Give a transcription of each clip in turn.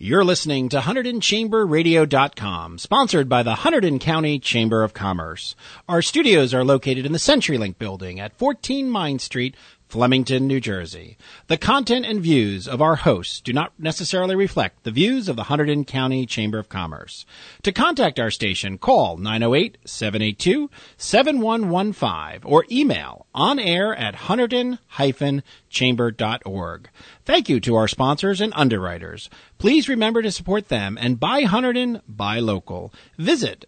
You're listening to HunterdonChamberRadio.com, sponsored by the Hunterdon County Chamber of Commerce. Our studios are located in the CenturyLink building at 14 Mine Street, Flemington, New Jersey. The content and views of our hosts do not necessarily reflect the views of the Hunterdon County Chamber of Commerce. To contact our station, call 908-782-7115 or email onair@hunterdon-chamber.org. Thank you to our sponsors and underwriters. Please remember to support them and buy Hunterdon, buy local. Visit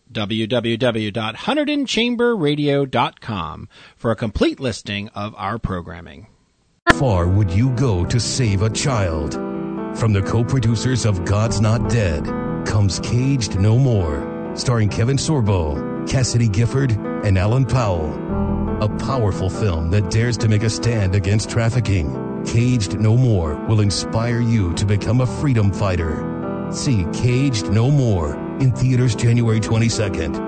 www.HunterdonChamberRadio.com for a complete listing of our programming. How far would you go to save a child? From the co-producers of God's Not Dead comes Caged No More, starring Kevin Sorbo, Cassidy Gifford, and Alan Powell. A powerful film that dares to make a stand against trafficking. Caged No More will inspire you to become a freedom fighter. See Caged No More in theaters January 22nd.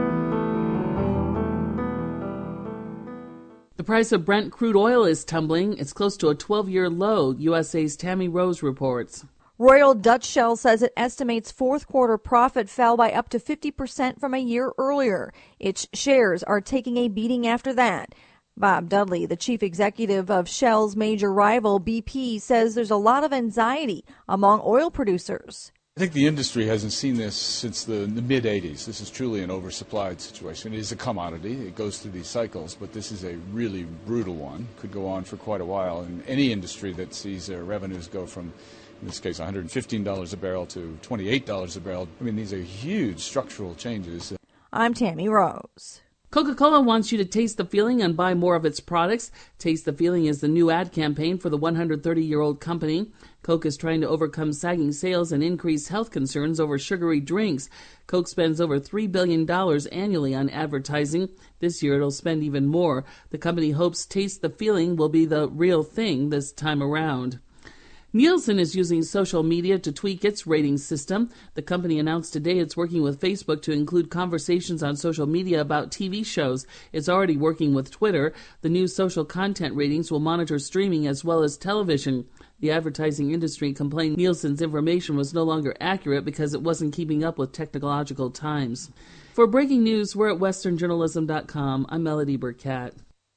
The price of Brent crude oil is tumbling. It's close to a 12-year low, USA's Tammy Rose reports. Royal Dutch Shell says it estimates fourth quarter profit fell by up to 50% from a year earlier. Its shares are taking a beating after that. Bob Dudley, the chief executive of Shell's major rival, BP, says there's a lot of anxiety among oil producers. I think the industry hasn't seen this since the mid-'80s. This is truly an oversupplied situation. It is a commodity. It goes through these cycles, but this is a really brutal one. Could go on for quite a while. And any industry that sees their revenues go from, in this case, $115 a barrel to $28 a barrel, I mean, these are huge structural changes. I'm Tammy Rose. Coca-Cola wants you to taste the feeling and buy more of its products. Taste the Feeling is the new ad campaign for the 130-year-old company. Coke is trying to overcome sagging sales and increase health concerns over sugary drinks. Coke spends over $3 billion annually on advertising. This year it'll spend even more. The company hopes Taste the Feeling will be the real thing this time around. Nielsen is using social media to tweak its rating system. The company announced today it's working with Facebook to include conversations on social media about TV shows. It's already working with Twitter. The new social content ratings will monitor streaming as well as television. The advertising industry complained Nielsen's information was no longer accurate because it wasn't keeping up with technological times. For breaking news, we're at westernjournalism.com. I'm Melody Burkett.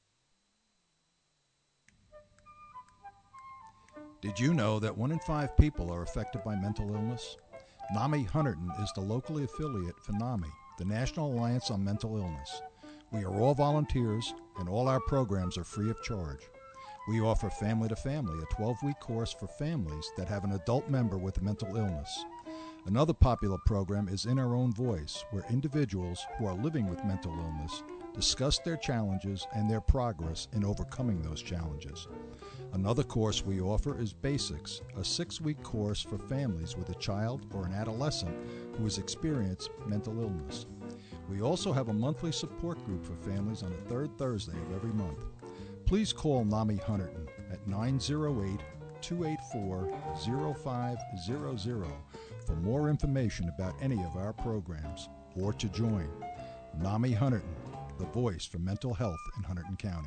Did you know that 1 in 5 people are affected by mental illness? NAMI Hunterdon is the locally affiliate for NAMI, the National Alliance on Mental Illness. We are all volunteers, and all our programs are free of charge. We offer Family to Family, a 12-week course for families that have an adult member with a mental illness. Another popular program is In Our Own Voice, where individuals who are living with mental illness discuss their challenges and their progress in overcoming those challenges. Another course we offer is Basics, a 6-week course for families with a child or an adolescent who has experienced mental illness. We also have a monthly support group for families on the third Thursday of every month. Please call NAMI Hunterdon at 908-284-0500 for more information about any of our programs or to join. NAMI Hunterdon, the voice for mental health in Hunterdon County.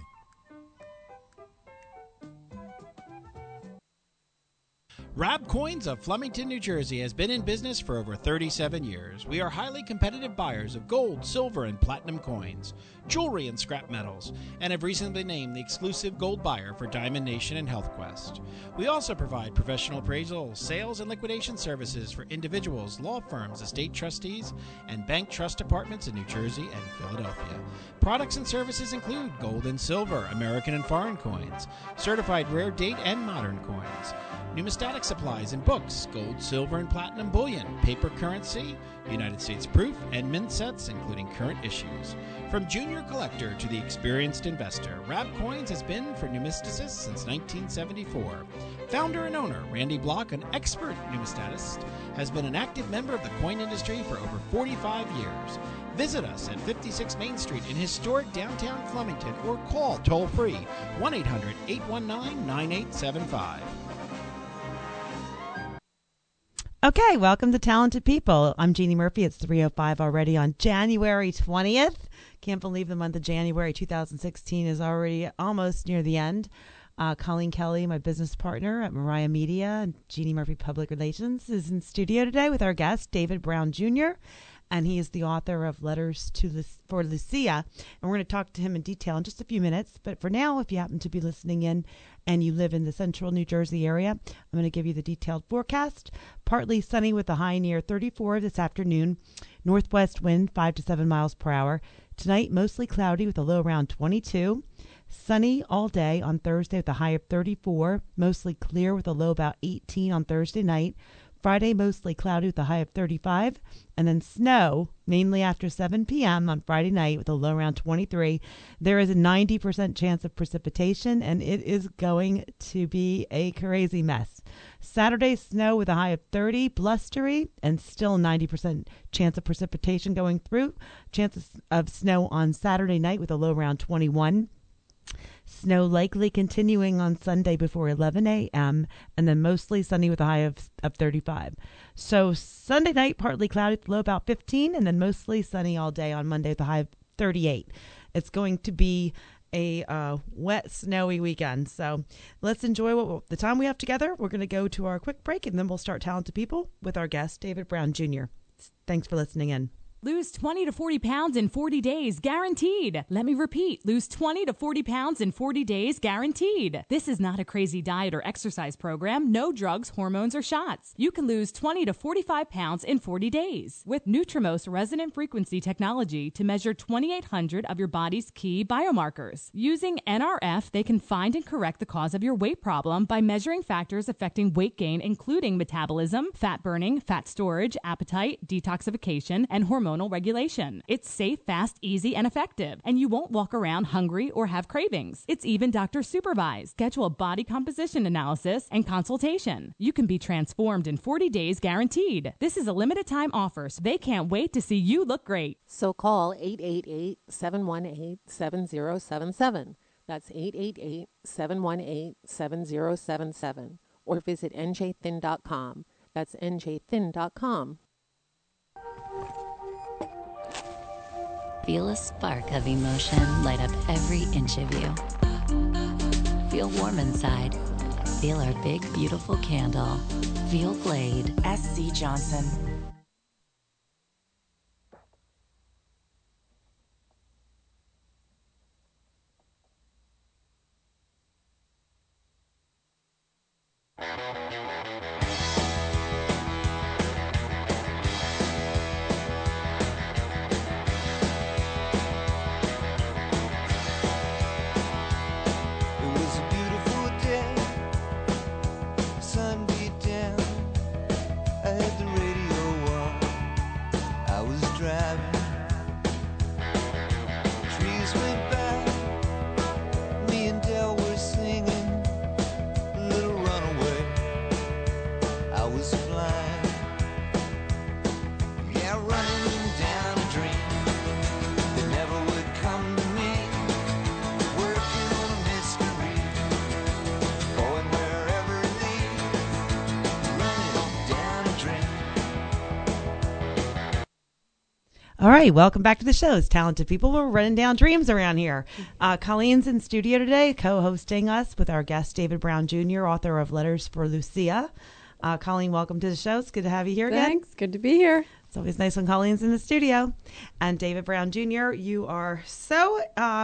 Rab Coins of Flemington, New Jersey has been in business for over 37 years. We are highly competitive buyers of gold, silver, and platinum coins, jewelry, and scrap metals, and have recently been named the exclusive gold buyer for Diamond Nation and HealthQuest. We also provide professional appraisal, sales, and liquidation services for individuals, law firms, estate trustees, and bank trust departments in New Jersey and Philadelphia. Products and services include gold and silver, American and foreign coins, certified rare date and modern coins, numismatic supplies and books, gold, silver, and platinum bullion, paper currency, United States proof, and mint sets, including current issues. From junior collector to the experienced investor, Rab Coins has been for numisticists since 1974. Founder and owner Randy Block, an expert numismatist, has been an active member of the coin industry for over 45 years. Visit us at 56 Main Street in historic downtown Flemington or call toll-free 1-800-819-9875. Okay, welcome to Talented People. I'm Jeannie Murphy. It's 3:05 already on January 20th. Can't believe the month of January 2016 is already almost near the end. Colleen Kelly, my business partner at Mariah Media and Jeannie Murphy Public Relations, is in studio today with our guest, David Brown Jr., and he is the author of Letters for Lucia. And we're going to talk to him in detail in just a few minutes. But for now, if you happen to be listening in and you live in the central New Jersey area, I'm going to give you the detailed forecast. Partly sunny with a high near 34 this afternoon. Northwest wind 5 to 7 miles per hour. Tonight, mostly cloudy with a low around 22. Sunny all day on Thursday with a high of 34. Mostly clear with a low about 18 on Thursday night. Friday, mostly cloudy with a high of 35. And then snow, mainly after 7 p.m. on Friday night with a low around 23. There is a 90% chance of precipitation, and it is going to be a crazy mess. Saturday, snow with a high of 30, blustery, and still 90% chance of precipitation going through. Chances of snow on Saturday night with a low around 21. Snow likely continuing on Sunday before 11 a.m. and then mostly sunny with a high of 35. So Sunday night, partly cloudy with a low about 15, and then mostly sunny all day on Monday with a high of 38. It's going to be a wet, snowy weekend. So let's enjoy the time we have together. We're going to go to our quick break, and then we'll start Talented People with our guest, David Brown Jr. Thanks for listening in. Lose 20 to 40 pounds in 40 days, guaranteed. Let me repeat, lose 20 to 40 pounds in 40 days, guaranteed. This is not a crazy diet or exercise program. No drugs, hormones, or shots. You can lose 20 to 45 pounds in 40 days with Nutrimos resonant frequency technology to measure 2,800 of your body's key biomarkers. Using NRF, they can find and correct the cause of your weight problem by measuring factors affecting weight gain, including metabolism, fat burning, fat storage, appetite, detoxification, and hormonal regulation. It's safe, fast, easy, and effective, and you won't walk around hungry or have cravings. It's even doctor supervised. Schedule a body composition analysis and consultation. You can be transformed in 40 days guaranteed. This is a limited time offer, so they can't wait to see you look great. So call 888-718-7077. That's 888-718-7077. Or visit njthin.com. That's njthin.com. Feel a spark of emotion light up every inch of you. Feel warm inside. Feel our big, beautiful candle. Feel Glade. SC Johnson. All right, welcome back to the show. It's Talented People. We're running down dreams around here. Colleen's in studio today, co-hosting us with our guest, David Brown Jr., author of Letters for Lucia. Colleen, welcome to the show. It's good to have you here again. Thanks. Good to be here. It's always nice when Colleen's in the studio. And David Brown Jr., you are so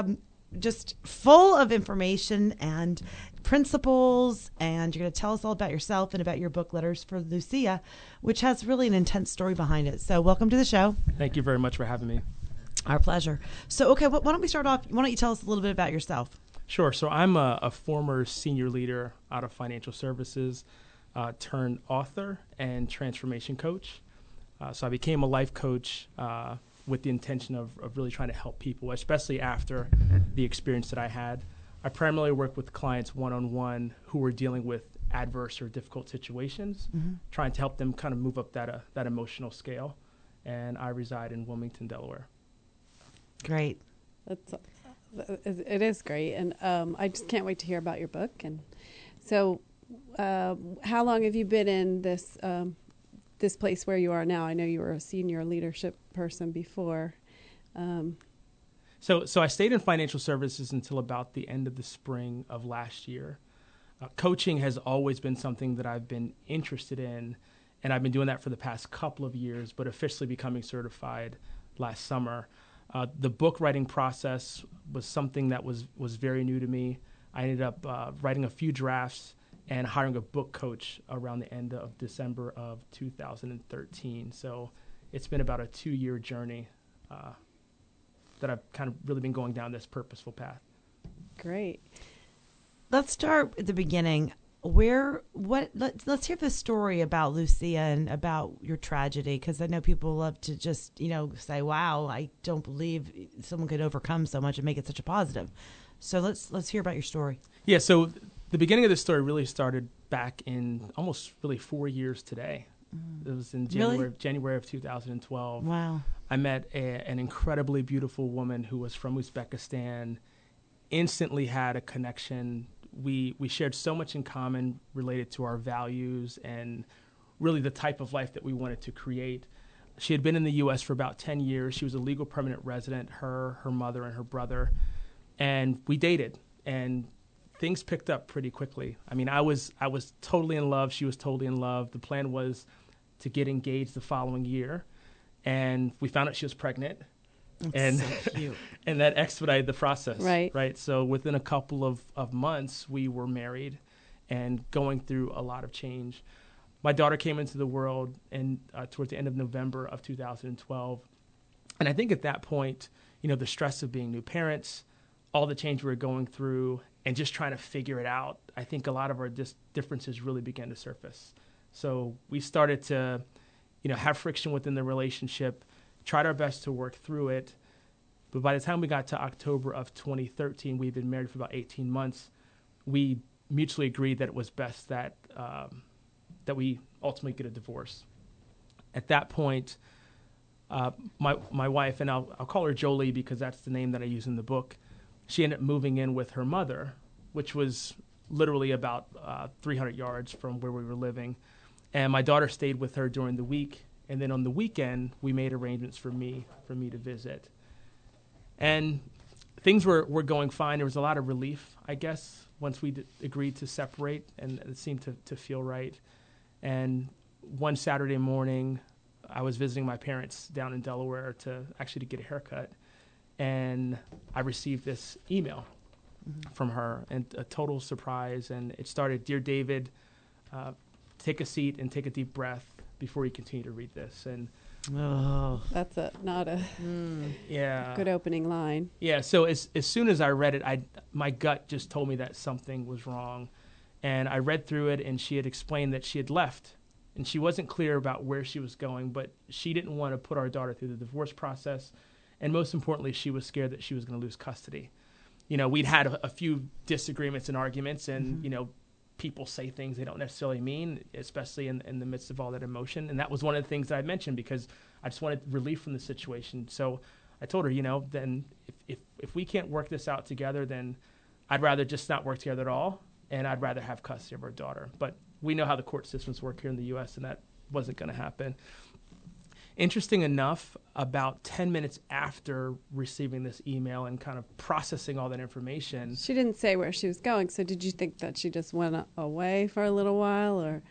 just full of information and principles, and you're going to tell us all about yourself and about your book, Letters for Lucia, which has really an intense story behind it. So welcome to the show. Thank you very much for having me. Our pleasure. So, okay, why don't we start off? Why don't you tell us a little bit about yourself? Sure. So I'm a former senior leader out of financial services, turned author and transformation coach. So I became a life coach with the intention of really trying to help people, especially after the experience that I had. I primarily work with clients one-on-one who were dealing with adverse or difficult situations, trying to help them kind of move up that emotional scale. And I reside in Wilmington, Delaware. Great. It is great. And I just can't wait to hear about your book. And so how long have you been in this this place where you are now? I know you were a senior leadership person before. So I stayed in financial services until about the end of the spring of last year. Coaching has always been something that I've been interested in, and I've been doing that for the past couple of years, but officially becoming certified last summer. The book writing process was something that was very new to me. I ended up writing a few drafts and hiring a book coach around the end of December of 2013. So it's been about a 2-year journey that I've kind of really been going down this purposeful path. Great. Let's start at the beginning. Let's hear the story about Lucia and about your tragedy, because I know people love to just, say, wow, I don't believe someone could overcome so much and make it such a positive. So let's hear about your story. Yeah, so the beginning of the story really started back in almost really 4 years today. It was in January of 2012. Wow. I met an incredibly beautiful woman who was from Uzbekistan, instantly had a connection. We shared so much in common related to our values and really the type of life that we wanted to create. She had been in the U.S. for about 10 years. She was a legal permanent resident, her mother, and her brother. And we dated, and things picked up pretty quickly. I mean, I was totally in love. She was totally in love. The plan was to get engaged the following year, and we found out she was pregnant. That's so cute. And that expedited the process. Right. So within a couple of months, we were married and going through a lot of change. My daughter came into the world towards the end of November of 2012. And I think at that point, the stress of being new parents, all the change we were going through, and just trying to figure it out, I think a lot of our differences really began to surface. So we started to, have friction within the relationship, tried our best to work through it. But by the time we got to October of 2013, we'd been married for about 18 months. We mutually agreed that it was best that we ultimately get a divorce. At that point, my wife, and I'll call her Jolie because that's the name that I use in the book, she ended up moving in with her mother, which was literally about 300 yards from where we were living. And my daughter stayed with her during the week. And then on the weekend, we made arrangements for me to visit. And things were going fine. There was a lot of relief, I guess, once we agreed to separate, and it seemed to feel right. And one Saturday morning, I was visiting my parents down in Delaware to get a haircut. And I received this email from her, and a total surprise. And it started, "Dear David, take a seat and take a deep breath before you continue to read this." And that's not a good opening line. Yeah. So as soon as I read it, my gut just told me that something was wrong. And I read through it, and she had explained that she had left, and she wasn't clear about where she was going, but she didn't want to put our daughter through the divorce process. And most importantly, she was scared that she was going to lose custody. We'd had a few disagreements and arguments, and, people say things they don't necessarily mean, especially in the midst of all that emotion. And that was one of the things that I mentioned because I just wanted relief from the situation. So I told her, then if we can't work this out together, then I'd rather just not work together at all, and I'd rather have custody of our daughter. But we know how the court systems work here in the U.S., and that wasn't going to happen. Interesting enough, about 10 minutes after receiving this email and kind of processing all that information. She didn't say where she was going, so did you think that she just went away for a little while? Or?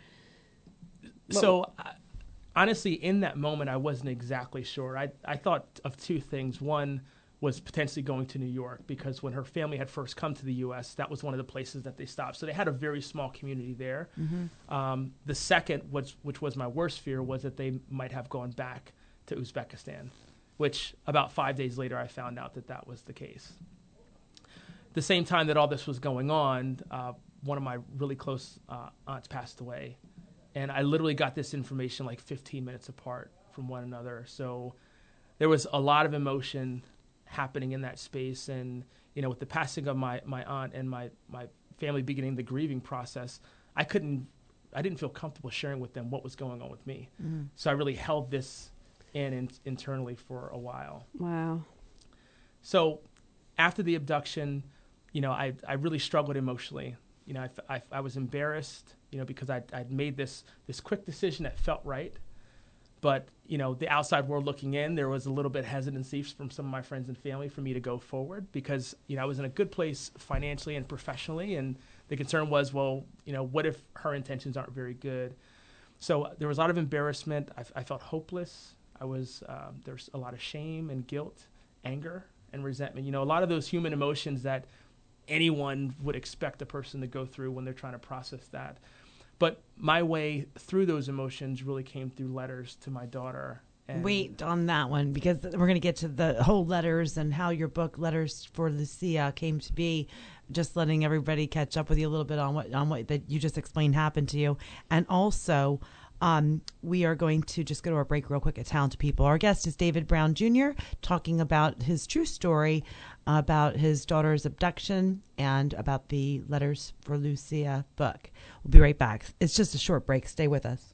So, honestly, in that moment, I wasn't exactly sure. I thought of two things. One was potentially going to New York, because when her family had first come to the U.S., that was one of the places that they stopped. So they had a very small community there. The second, which was my worst fear, was that they might have gone back to Uzbekistan, which about 5 days later I found out that was the case. The same time that all this was going on, one of my really close aunts passed away. And I literally got this information like 15 minutes apart from one another. So there was a lot of emotion happening in that space. And, with the passing of my aunt and my family beginning the grieving process, I didn't feel comfortable sharing with them what was going on with me. So I really held this internally for a while. Wow. So after the abduction, I really struggled emotionally. I was embarrassed, because I'd made this quick decision that felt right. But, the outside world looking in, there was a little bit hesitancy from some of my friends and family for me to go forward because, I was in a good place financially and professionally. And the concern was, well, what if her intentions aren't very good? So there was a lot of embarrassment. I felt hopeless. There's a lot of shame and guilt, anger and resentment. A lot of those human emotions that anyone would expect a person to go through when they're trying to process that. But my way through those emotions really came through letters to my daughter. And wait on that one, because we're going to get to the whole letters and how your book, Letters for Lucia, came to be. Just letting everybody catch up with you a little bit on what that you just explained happened to you. And also, we are going to just go to our break real quick at Talented People. Our guest is David Brown Jr., talking about his true story about his daughter's abduction and about the Letters for Lucia book. We'll be right back. It's just a short break. Stay with us.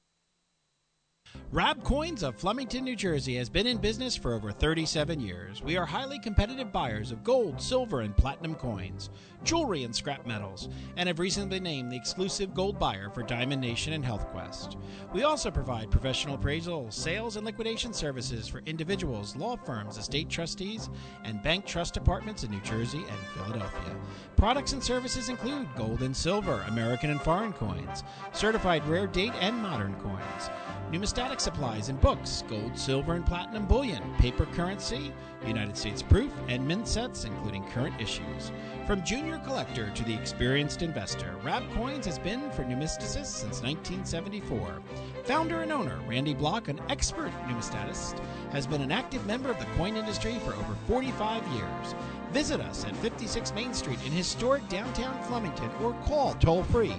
Rab Coins of Flemington, New Jersey has been in business for over 37 years. We are highly competitive buyers of gold, silver, and platinum coins, jewelry, and scrap metals, and have recently been named the exclusive gold buyer for Diamond Nation and HealthQuest. We also provide professional appraisal, sales, and liquidation services for individuals, law firms, estate trustees, and bank trust departments in New Jersey and Philadelphia. Products and services include gold and silver, American and foreign coins, certified rare date and modern coins, numismatic supplies and books, gold, silver, and platinum bullion, paper currency, United States proof, and mint sets, including current issues. From junior collector to the experienced investor, Rab Coins has been for numisticists since 1974. Founder and owner Randy Block, an expert numismatist, has been an active member of the coin industry for over 45 years. Visit us at 56 Main Street in historic downtown Flemington or call toll-free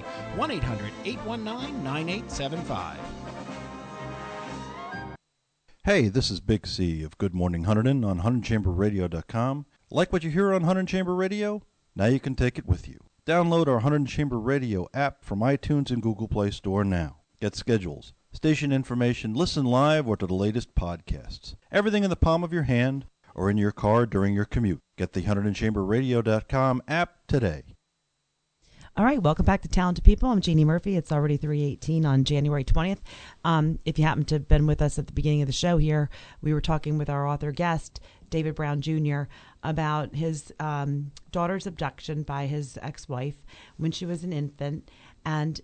1-800-819-9875. Hey, this is Big C of Good Morning Hunterdon on HunterdonChamberRadio.com. Like what you hear on Hunterdon Chamber Radio? Now you can take it with you. Download our Hunterdon Chamber Radio app from iTunes and Google Play Store now. Get schedules, station information, listen live or to the latest podcasts. Everything in the palm of your hand or in your car during your commute. Get the HunterdonChamberRadio.com app today. All right, welcome back to Talented People. I'm Jeannie Murphy. It's already 3:18 on January 20th. If you happen to have been with us at the beginning of the show here, we were talking with our author guest, David Brown Jr., about his daughter's abduction by his ex-wife when she was an infant. And,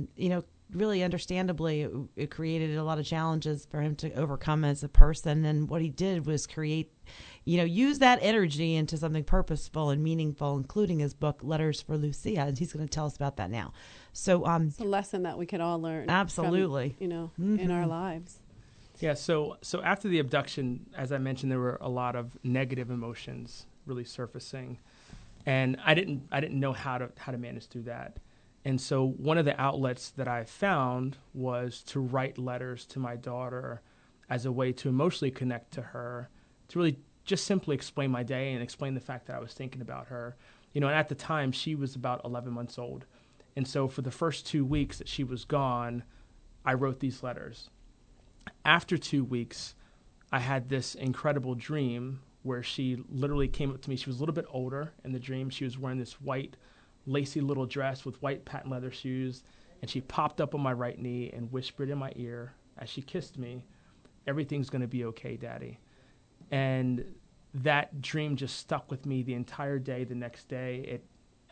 really understandably, it created a lot of challenges for him to overcome as a person. And what he did was create, use that energy into something purposeful and meaningful, including his book, Letters for Lucia. And he's going to tell us about that now. So it's a lesson that we can all learn. Absolutely. From, in our lives. Yeah. So after the abduction, as I mentioned, there were a lot of negative emotions really surfacing, and I didn't know how to manage through that. And so one of the outlets that I found was to write letters to my daughter as a way to emotionally connect to her, to really just simply explain my day and explain the fact that I was thinking about her. And at the time, she was about 11 months old. And so for the first 2 weeks that she was gone, I wrote these letters. After 2 weeks, I had this incredible dream where she literally came up to me. She was a little bit older in the dream. She was wearing this white lacy little dress with white patent leather shoes, and she popped up on my right knee and whispered in my ear as she kissed me, "Everything's going to be okay, Daddy." And that dream just stuck with me the entire day. The next day, I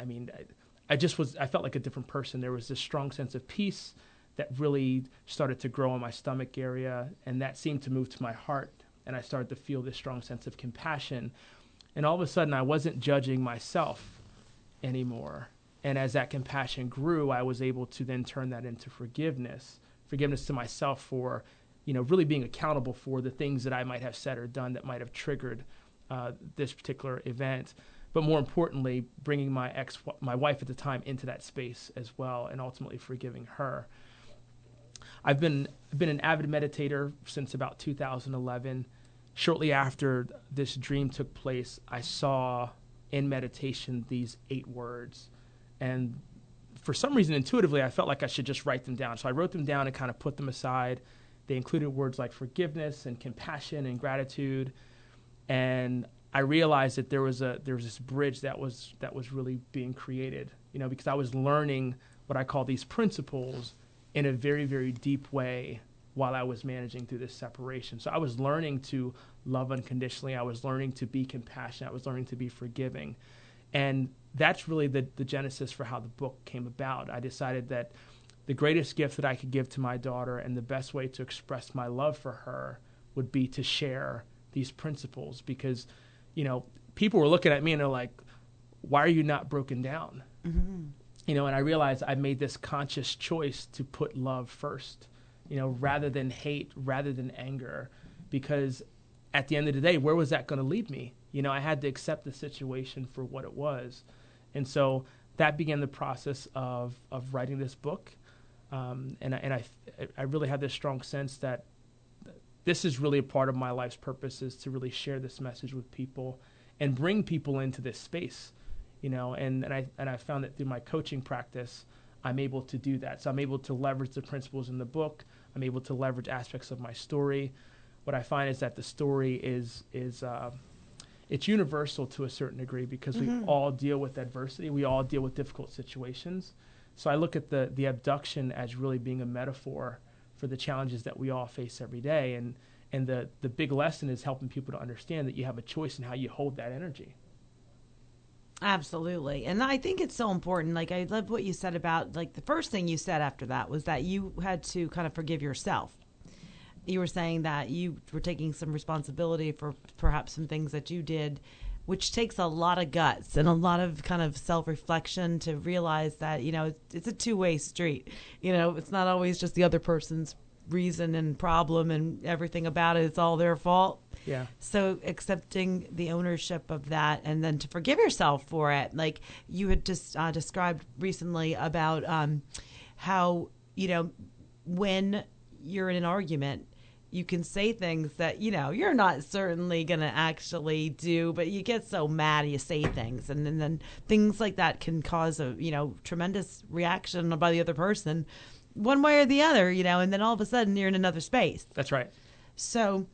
felt like a different person. There was this strong sense of peace that really started to grow in my stomach area, and that seemed to move to my heart, and I started to feel this strong sense of compassion. And all of a sudden, I wasn't judging myself anymore. And as that compassion grew, I was able to then turn that into forgiveness to myself for, really being accountable for the things that I might have said or done that might have triggered this particular event. But more importantly, bringing my wife at the time into that space as well, and ultimately forgiving her. I've been an avid meditator since about 2011. Shortly after this dream took place, I saw in meditation these 8 words. And for some reason, intuitively, I felt like I should just write them down. So I wrote them down and kind of put them aside. They included words like forgiveness and compassion and gratitude. And I realized that there was this bridge that was really being created, because I was learning what I call these principles in a very, very deep way while I was managing through this separation. So I was learning to love unconditionally. I was learning to be compassionate. I was learning to be forgiving. And that's really the genesis for how the book came about. I decided that the greatest gift that I could give to my daughter and the best way to express my love for her would be to share these principles, because, you know, people were looking at me and they're like, why are you not broken down? Mm-hmm. You know, and I realized I made this conscious choice to put love first, you know, rather than hate, rather than anger, because at the end of the day, where was that going to lead me? You know, I had to accept the situation for what it was. And so that began the process of writing this book. And I really had this strong sense that this is really a part of my life's purpose, is to really share this message with people and bring people into this space, you know, and I found that through my coaching practice, I'm able to do that. So I'm able to leverage the principles in the book. I'm able to leverage aspects of my story. What I find is that the story is it's universal to a certain degree, because we all deal with adversity. We all deal with difficult situations. So I look at the abduction as really being a metaphor for the challenges that we all face every day. And the big lesson is helping people to understand that you have a choice in how you hold that energy. Absolutely. And I think it's so important. Like, I love what you said about, like, the first thing you said after that was that you had to kind of forgive yourself. You were saying that you were taking some responsibility for perhaps some things that you did, which takes a lot of guts and a lot of kind of self-reflection to realize that, you know, it's a two-way street. You know, it's not always just the other person's reason and problem and everything about it. It's all their fault. Yeah. So accepting the ownership of that, and then to forgive yourself for it. Like you had just described recently about how, you know, when you're in an argument, you can say things that, you know, you're not certainly going to actually do, but you get so mad you say things. And then things like that can cause a, you know, tremendous reaction by the other person one way or the other, you know, and then all of a sudden you're in another space. That's right. So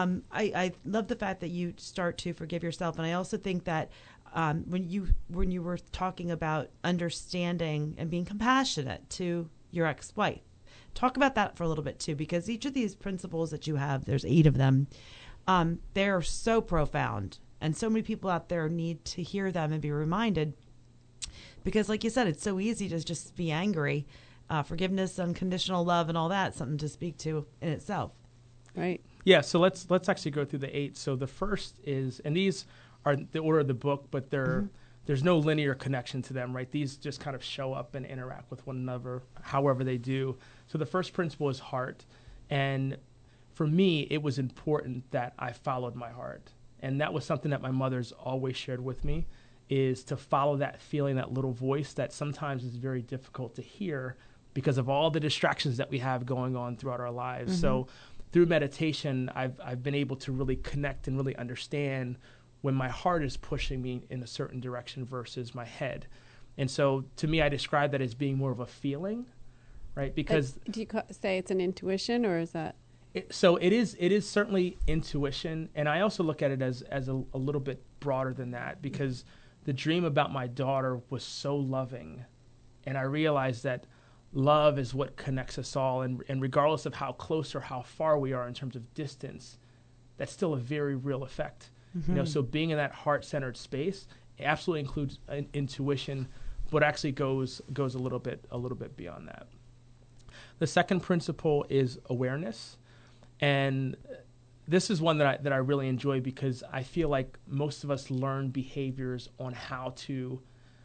I love the fact that you start to forgive yourself. And I also think that when you were talking about understanding and being compassionate to your ex-wife, talk about that for a little bit too, because each of these principles that you have, there's 8 of them, they're so profound. And so many people out there need to hear them and be reminded, because like you said, it's so easy to just be angry. Forgiveness, unconditional love, and all that, something to speak to in itself. Right. Yeah, so let's actually go through the 8. So the first is, and these are the order of the book, but there's no linear connection to them, right? These just kind of show up and interact with one another, however they do. So the first principle is heart. And for me, it was important that I followed my heart. And that was something that my mother's always shared with me, is to follow that feeling, that little voice that sometimes is very difficult to hear because of all the distractions that we have going on throughout our lives. So through meditation, I've been able to really connect and really understand when my heart is pushing me in a certain direction versus my head. And so to me, I describe that as being more of a feeling, right? Because do you say it's an intuition, or is that? So it is certainly intuition. And I also look at it as a little bit broader than that, because the dream about my daughter was so loving. And I realized that love is what connects us all. And regardless of how close or how far we are in terms of distance, that's still a very real effect. You know, so being in that heart-centered space absolutely includes intuition, but actually goes a little bit beyond that. The second principle is awareness. And this is one that I really enjoy, because I feel like most of us learn behaviors on how to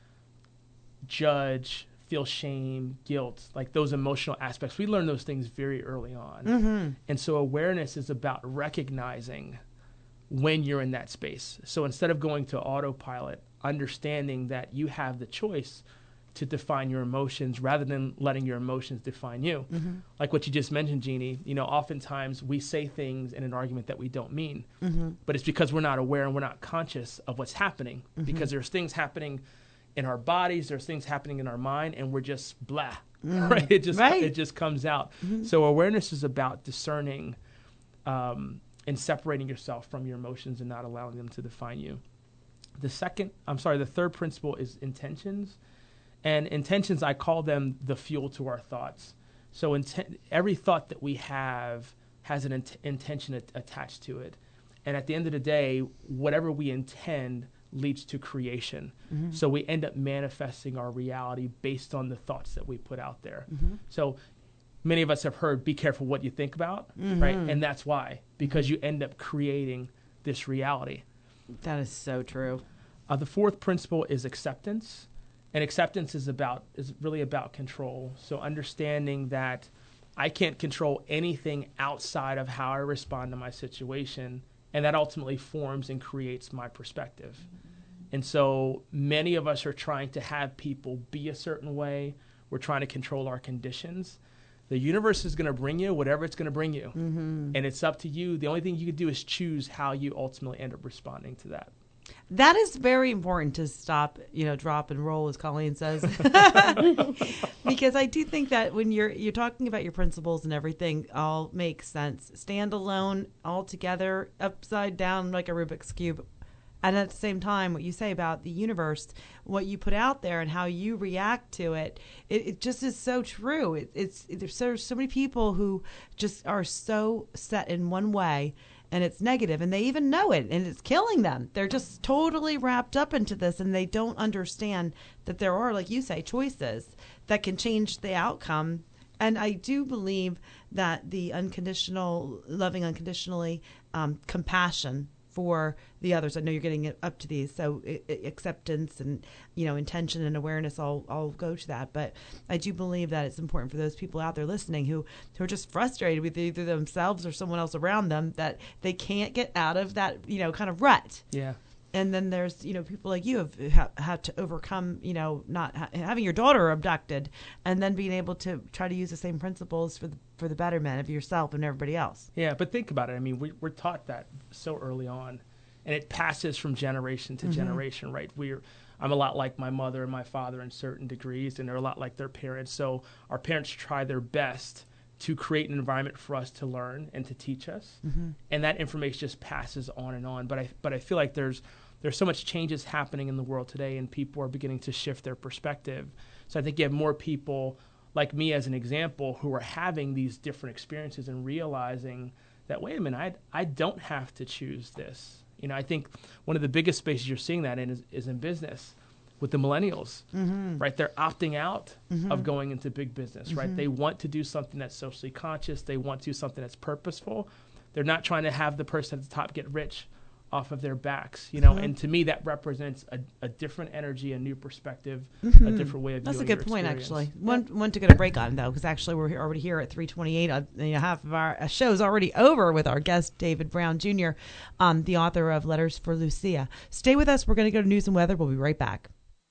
judge, feel shame, guilt, like those emotional aspects. We learn those things very early on. And so awareness is about recognizing when you're in that space. So instead of going to autopilot, understanding that you have the choice to define your emotions rather than letting your emotions define you. Like what you just mentioned, Jeannie, you know, oftentimes we say things in an argument that we don't mean, but it's because we're not aware and we're not conscious of what's happening, because there's things happening in our bodies, there's things happening in our mind, and we're just blah, right? It just comes out. So awareness is about discerning and separating yourself from your emotions and not allowing them to define you. The third principle is intentions. And intentions, I call them the fuel to our thoughts, So every thought that we have has an intention attached to it. And at the end of the day, whatever we intend leads to creation. Mm-hmm. So we end up manifesting our reality based on the thoughts that we put out there. Mm-hmm. So many of us have heard, be careful what you think about, right? And that's why, because you end up creating this reality. That is so true. The fourth principle is acceptance. And acceptance is really about control. So understanding that I can't control anything outside of how I respond to my situation, and that ultimately forms and creates my perspective. And so many of us are trying to have people be a certain way. We're trying to control our conditions. The universe is going to bring you whatever it's going to bring you. Mm-hmm. And it's up to you. The only thing you can do is choose how you ultimately end up responding to that. That is very important to stop, drop and roll, as Colleen says. Because I do think that when you're talking about your principles and everything all makes sense. Stand alone, all together, upside down like a Rubik's Cube. And at the same time, what you say about the universe, what you put out there and how you react to it, it just is so true. There's so many people who just are so set in one way, and it's negative, and they even know it, and it's killing them. They're just totally wrapped up into this, and they don't understand that there are, like you say, choices that can change the outcome. And I do believe that the unconditional, loving unconditionally, compassion for the others. I know you're getting up to these, so acceptance and intention and awareness all go to that. But I do believe that it's important for those people out there listening who are just frustrated with either themselves or someone else around them, that they can't get out of that kind of rut. Yeah. And then there's people like you have had to overcome not having your daughter abducted, and then being able to try to use the same principles for the betterment of yourself and everybody else. Yeah, but think about it. I mean, we're taught that so early on, and it passes from generation to generation, right? I'm a lot like my mother and my father in certain degrees, and they're a lot like their parents. So our parents try their best to create an environment for us to learn and to teach us, and that information just passes on and on. But I feel like there's so much changes happening in the world today, and people are beginning to shift their perspective. So I think you have more people like me, as an example, who are having these different experiences and realizing that, wait a minute, I don't have to choose this. I think one of the biggest spaces you're seeing that in is in business with the millennials, right? They're opting out of going into big business, right? They want to do something that's socially conscious. They want to do something that's purposeful. They're not trying to have the person at the top get rich off of their backs, and to me that represents a different energy, a new perspective, a different way of That's viewing a good point, experience. actually. One to get a break on, though, because actually we're already here at 3:28. Half of our show's already over with our guest, David Brown Jr., the author of Letters for Lucia. Stay with us. We're going to go to news and weather. We'll be right back.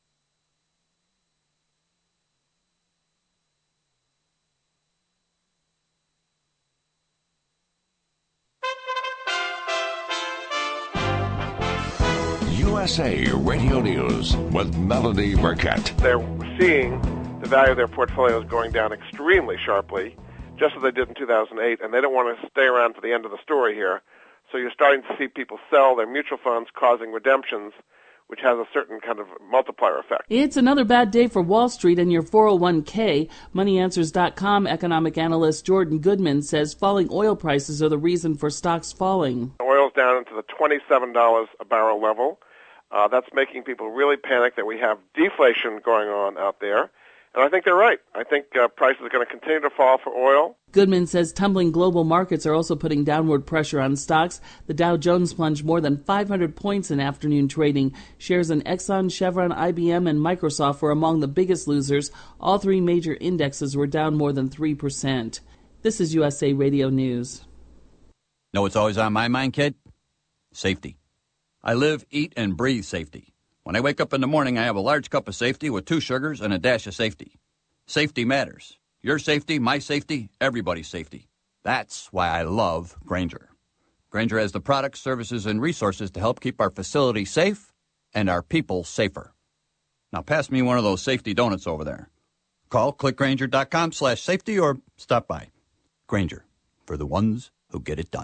USA Radio News with Melody Burkett. They're seeing the value of their portfolios going down extremely sharply, just as they did in 2008, and they don't want to stay around for the end of the story here. So you're starting to see people sell their mutual funds, causing redemptions, which has a certain kind of multiplier effect. It's another bad day for Wall Street and your 401k. MoneyAnswers.com economic analyst Jordan Goodman says falling oil prices are the reason for stocks falling. Oil's down into the $27 a barrel level. That's making people really panic that we have deflation going on out there. And I think they're right. I think prices are going to continue to fall for oil. Goodman says tumbling global markets are also putting downward pressure on stocks. The Dow Jones plunged more than 500 points in afternoon trading. Shares in Exxon, Chevron, IBM, and Microsoft were among the biggest losers. All three major indexes were down more than 3%. This is USA Radio News. Know what's always on my mind, kid? Safety. I live, eat, and breathe safety. When I wake up in the morning, I have a large cup of safety with 2 sugars and a dash of safety. Safety matters. Your safety, my safety, everybody's safety. That's why I love Grainger. Grainger has the products, services, and resources to help keep our facility safe and our people safer. Now pass me one of those safety donuts over there. Call clickgrainger.com/safety or stop by. Grainger, for the ones who get it done.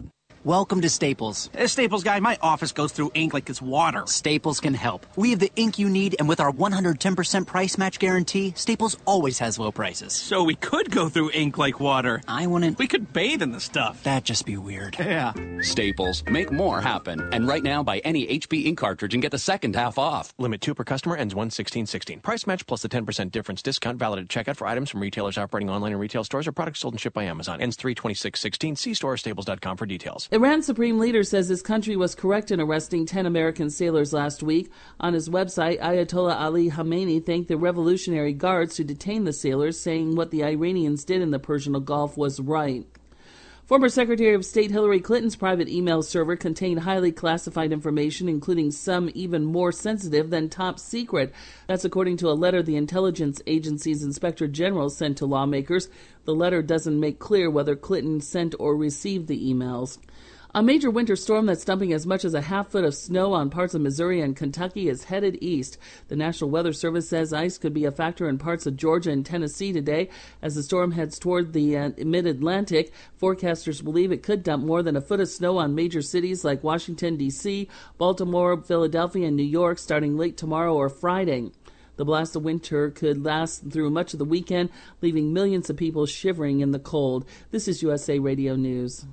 Welcome to Staples. Staples guy, my office goes through ink like it's water. Staples can help. We have the ink you need, and with our 110% price match guarantee, Staples always has low prices. So we could go through ink like water. I wouldn't. We could bathe in the stuff. That'd just be weird. Yeah. Staples. Make more happen. And right now, buy any HP ink cartridge and get the second half off. Limit 2 per customer, ends 1/16/16. Price match plus the 10% difference discount valid at checkout for items from retailers operating online and retail stores or products sold and shipped by Amazon. Ends 3/26/16. See store or staples.com for details. Iran's supreme leader says his country was correct in arresting 10 American sailors last week. On his website, Ayatollah Ali Khamenei thanked the Revolutionary Guards who detained the sailors, saying what the Iranians did in the Persian Gulf was right. Former Secretary of State Hillary Clinton's private email server contained highly classified information, including some even more sensitive than top secret. That's according to a letter the intelligence agency's inspector general sent to lawmakers. The letter doesn't make clear whether Clinton sent or received the emails. A major winter storm that's dumping as much as a half foot of snow on parts of Missouri and Kentucky is headed east. The National Weather Service says ice could be a factor in parts of Georgia and Tennessee today as the storm heads toward the mid-Atlantic. Forecasters believe it could dump more than a foot of snow on major cities like Washington, D.C., Baltimore, Philadelphia, and New York starting late tomorrow or Friday. The blast of winter could last through much of the weekend, leaving millions of people shivering in the cold. This is USA Radio News.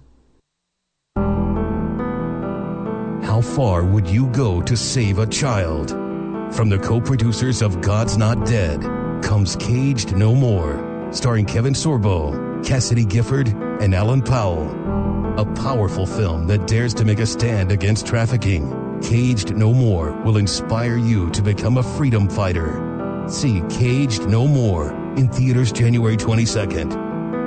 How far would you go to save a child? From the co-producers of God's Not Dead comes Caged No More, starring Kevin Sorbo, Cassidy Gifford, and Alan Powell. A powerful film that dares to make a stand against trafficking. Caged No More will inspire you to become a freedom fighter. See Caged No More in theaters January 22nd.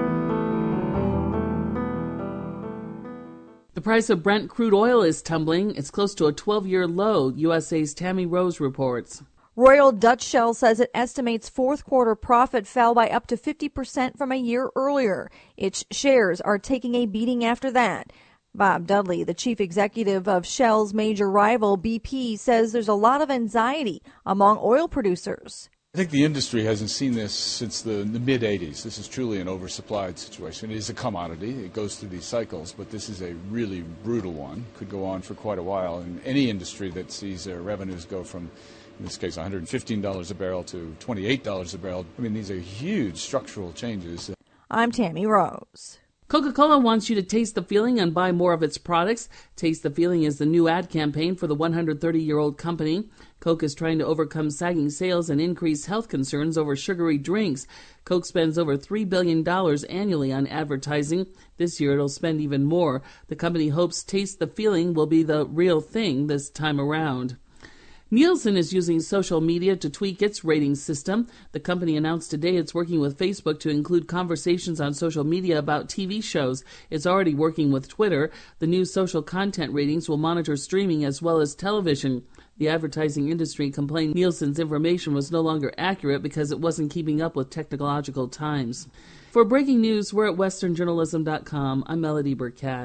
The price of Brent crude oil is tumbling. It's close to a 12-year low, USA's Tammy Rose reports. Royal Dutch Shell says it estimates fourth quarter profit fell by up to 50% from a year earlier. Its shares are taking a beating after that. Bob Dudley, the chief executive of Shell's major rival BP, says there's a lot of anxiety among oil producers. I think the industry hasn't seen this since the mid-'80s. This is truly an oversupplied situation. It is a commodity. It goes through these cycles, but this is a really brutal one. Could go on for quite a while. And any industry that sees their revenues go from, in this case, $115 a barrel to $28 a barrel, I mean, these are huge structural changes. I'm Tammy Rose. Coca-Cola wants you to taste the feeling and buy more of its products. Taste the Feeling is the new ad campaign for the 130-year-old company. Coke is trying to overcome sagging sales and increase health concerns over sugary drinks. Coke spends over $3 billion annually on advertising. This year it'll spend even more. The company hopes Taste the Feeling will be the real thing this time around. Nielsen is using social media to tweak its rating system. The company announced today it's working with Facebook to include conversations on social media about TV shows. It's already working with Twitter. The new social content ratings will monitor streaming as well as television. The advertising industry complained Nielsen's information was no longer accurate because it wasn't keeping up with technological times. For breaking news, we're at westernjournalism.com. I'm Melody Burkett.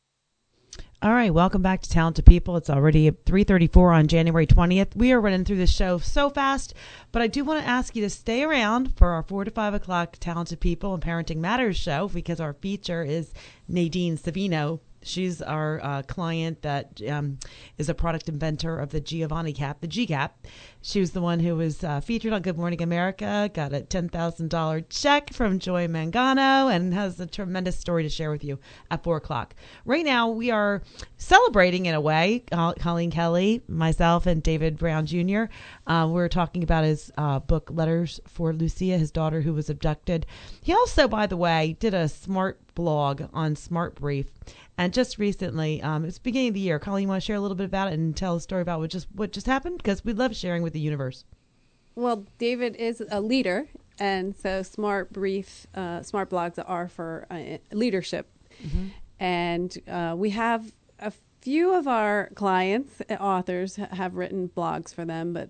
All right, welcome back to Talented People. It's already 3:34 on January 20th. We are running through the show so fast, but I do want to ask you to stay around for our 4 to 5 o'clock Talented People and Parenting Matters show because our feature is Nadine Savino. She's our client that is a product inventor of the Giovanni cap, the G-Cap. She was the one who was featured on Good Morning America, got a $10,000 check from Joy Mangano, and has a tremendous story to share with you at 4 o'clock. Right now, we are celebrating in a way. Colleen Kelly, myself, and David Brown Jr. We're talking about his book, Letters for Lucia, his daughter who was abducted. He also, by the way, did a smart blog on Smart Brief. And just recently, it's the beginning of the year. Colleen, you want to share a little bit about it and tell a story about what just happened? Because we love sharing with the universe. Well, David is a leader, and so Smart Brief, Smart Blogs are for leadership. Mm-hmm. And we have a few of our clients, authors, have written blogs for them. But,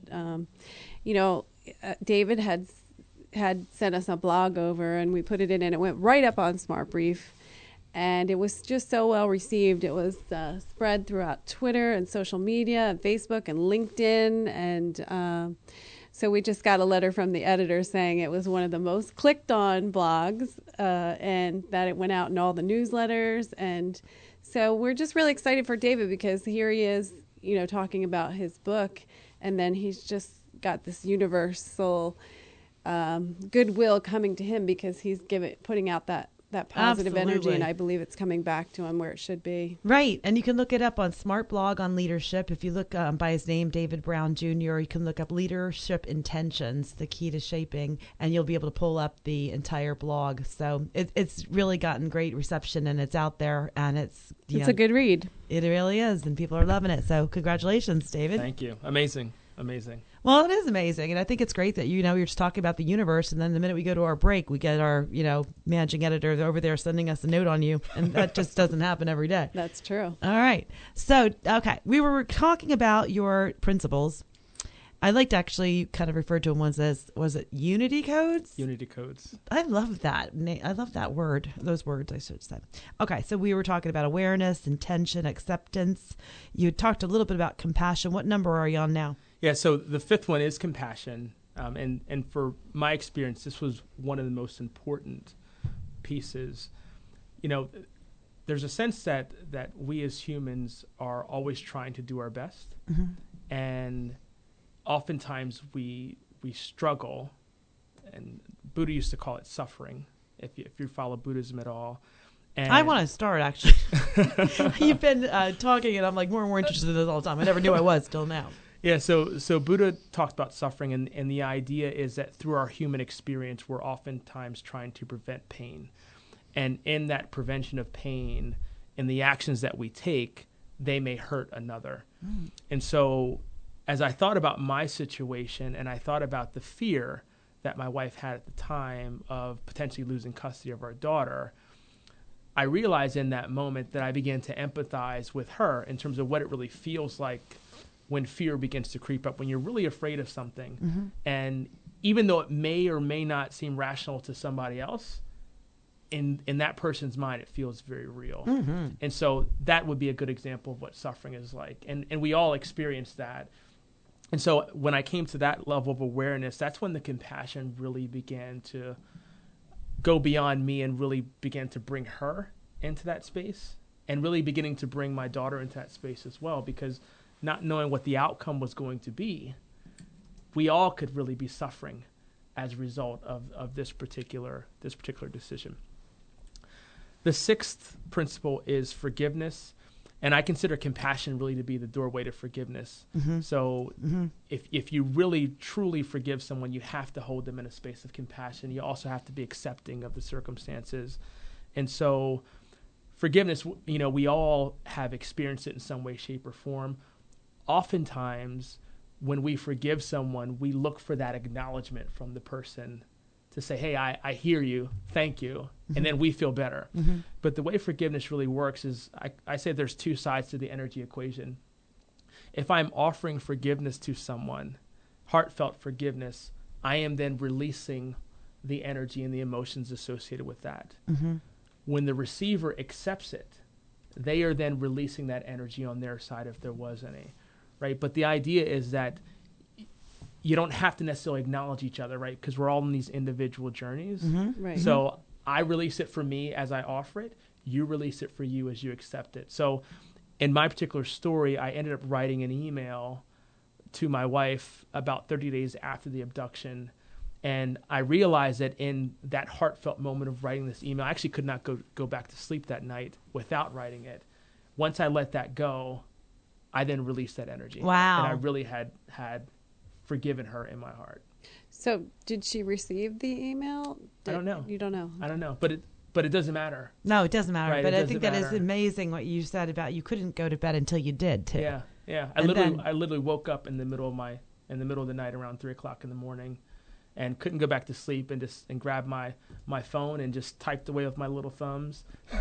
David had sent us a blog over, and we put it in, and it went right up on Smart Brief. And it was just so well received. It was spread throughout Twitter and social media, and Facebook and LinkedIn. And so we just got a letter from the editor saying it was one of the most clicked on blogs and that it went out in all the newsletters. And So we're just really excited for David because here he is, talking about his book, and then he's just got this universal goodwill coming to him because he's putting out that positive energy, and I believe it's coming back to him where it should be. Right, and you can look it up on Smart Blog on leadership. If you look by his name, David Brown Jr., you can look up Leadership Intentions, the Key to Shaping, and you'll be able to pull up the entire blog. So it's really gotten great reception, and it's out there, and it's a good read. It really is, and people are loving it. So congratulations, David. Thank you. Amazing. Well, it is amazing, and I think it's great that you're just talking about the universe, and then the minute we go to our break, we get our managing editor over there sending us a note on you, and that just doesn't happen every day. That's true. All right, so okay, we were talking about your principles. I like to actually kind of refer to them once as, was it Unity Codes? Unity Codes. I love that. I love that word. Those words, I should say. Okay, so we were talking about awareness, intention, acceptance. You talked a little bit about compassion. What number are you on now? Yeah, so the fifth one is compassion. And for my experience, this was one of the most important pieces. There's a sense that we as humans are always trying to do our best. Mm-hmm. And oftentimes we struggle, and Buddha used to call it suffering, if you follow Buddhism at all. And I want to start, actually. You've been talking, and I'm like more and more interested in this all the time. I never knew I was till now. Yeah, so Buddha talked about suffering, and the idea is that through our human experience, we're oftentimes trying to prevent pain. And in that prevention of pain, in the actions that we take, they may hurt another. Mm. And so as I thought about my situation, and I thought about the fear that my wife had at the time of potentially losing custody of our daughter, I realized in that moment that I began to empathize with her in terms of what it really feels like when fear begins to creep up, when you're really afraid of something. Mm-hmm. And even though it may or may not seem rational to somebody else, in that person's mind, it feels very real. Mm-hmm. And so that would be a good example of what suffering is like. And we all experience that. And so when I came to that level of awareness, that's when the compassion really began to go beyond me and really began to bring her into that space, and really beginning to bring my daughter into that space as well, because not knowing what the outcome was going to be, we all could really be suffering as a result of this particular decision. The sixth principle is forgiveness, and I consider compassion really to be the doorway to forgiveness. Mm-hmm. So if you really truly forgive someone, you have to hold them in a space of compassion. You also have to be accepting of the circumstances. And so forgiveness, we all have experienced it in some way, shape, or form. Oftentimes, when we forgive someone, we look for that acknowledgement from the person to say, hey, I hear you, thank you, mm-hmm. and then we feel better. Mm-hmm. But the way forgiveness really works is, I say there's two sides to the energy equation. If I'm offering forgiveness to someone, heartfelt forgiveness, I am then releasing the energy and the emotions associated with that. Mm-hmm. When the receiver accepts it, they are then releasing that energy on their side if there was any. Right, but the idea is that you don't have to necessarily acknowledge each other, right? Because we're all in these individual journeys. Mm-hmm. Right. So I release it for me as I offer it. You release it for you as you accept it. So in my particular story, I ended up writing an email to my wife about 30 days after the abduction. And I realized that in that heartfelt moment of writing this email, I actually could not go back to sleep that night without writing it. Once I let that go, I then released that energy. Wow. And I really had forgiven her in my heart. So did she receive the email? I don't know. You don't know? I don't know. But it doesn't matter. No, it doesn't matter. Right, but I think that is amazing what you said about you couldn't go to bed until you did too. Yeah. I literally woke up in the middle of the night around 3:00 in the morning, and couldn't go back to sleep, and grab my phone and just typed away with my little thumbs.